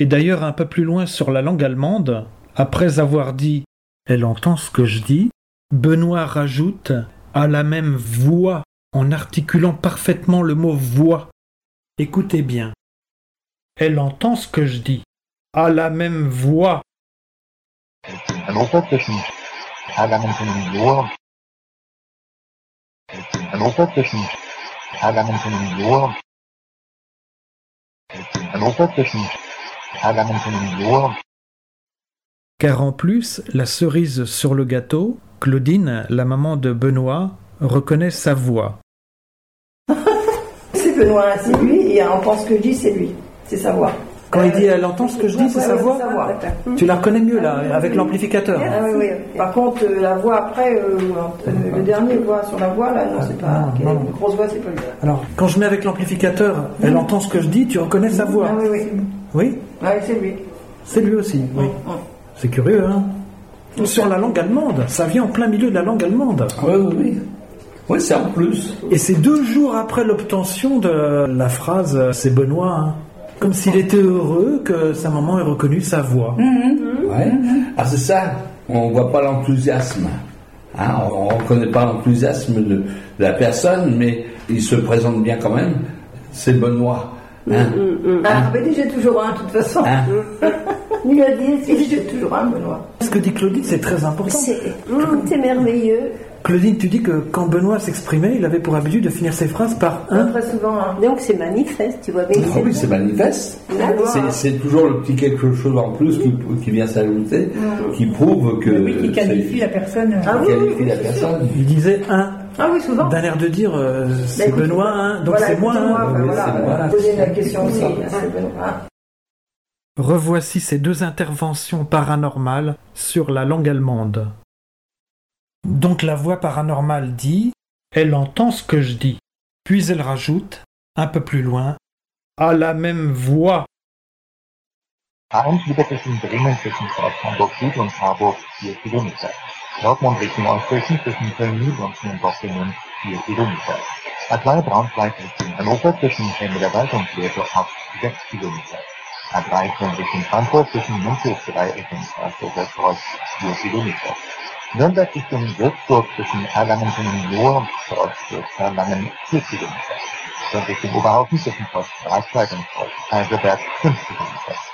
Et d'ailleurs, un peu plus loin sur la langue allemande, après avoir dit « Elle entend ce que je dis », Benoît rajoute « à la même voix » en articulant parfaitement le mot « voix ». Écoutez bien. Elle entend ce que je dis. À la même voix. Hannover zwischen Erlangen und Lohr. Hannover zwischen Erlangen und Lohr. Hannover zwischen Erlangen und Lohr. Car en plus, la cerise sur le gâteau, Claudine, la maman de Benoît, reconnaît sa voix. C'est Benoît, c'est lui, et elle entend ce que je dis, c'est lui, c'est sa voix. Quand il dit elle entend ce que je dis, c'est sa voix. Tu la reconnais mieux là, avec l'amplificateur. Ah oui, oui. Par contre, la voix après, le dernier voix sur la voix, là, non, c'est pas. Non. Une grosse voix, c'est pas lui. Alors, quand je mets avec l'amplificateur, elle entend ce que je dis, tu reconnais sa voix. Ah oui, oui. Oui. Oui, c'est lui. C'est lui aussi, oui. C'est curieux, hein. Sur la langue allemande, ça vient en plein milieu de la langue allemande. Oui. Oui, c'est en plus. Et c'est 2 jours après l'obtention de la phrase « c'est Benoît hein ». Comme s'il était heureux que sa maman ait reconnu sa voix. Ouais. Ah, c'est ça, on ne voit pas l'enthousiasme. Hein, on ne reconnaît pas l'enthousiasme de la personne, mais il se présente bien quand même. C'est Benoît. Hein. Ah, mais j'ai toujours un, de toute façon. Hein. Il a dit, j'ai toujours un, Benoît. Ce que dit Claudine, c'est très important. C'est merveilleux. Claudine, tu dis que quand Benoît s'exprimait, il avait pour habitude de finir ses phrases par un. Très souvent. Donc c'est manifeste, tu vois. Mais Oui, c'est manifeste. D'accord. C'est toujours le petit quelque chose en plus qui vient s'ajouter, qui prouve que. Oui, qui qualifie la personne. Qualifie la personne. Il disait un. Ah oui, souvent. D'un air de dire c'est écoute, Benoît, hein, donc voilà, c'est moi. Hein. Voilà. Poser la question aussi. C'est Benoît. Revoici ces 2 interventions paranormales sur la langue allemande. Donc la voix paranormale dit « Elle entend ce que je dis ». Puis elle rajoute, un peu plus loin, « à la même voix ». Abends wieder zwischen Bremen zwischen Hamburg Süd und Harburg 4 Kilometer. Dortmund Richtung Euskirchen zwischen Köln-Mühl und Schönbach-Gemünd 4 Kilometer. A3 Braunschweig Richtung Hannover zwischen Helmederwald und Leerdorf 6 Kilometer. A13 Richtung Frankfurt zwischen München-3 Richtung Straßburger-Kreuz 4 Kilometer. Nürnberg Richtung Würzburg zwischen Erlangen und Lohr und Kreuzburg-Erlangen 4 Kilometer. Und Richtung Oberhausen zwischen Kreuz Greifswald und Kreuz Kaiserberg 5 Kilometer.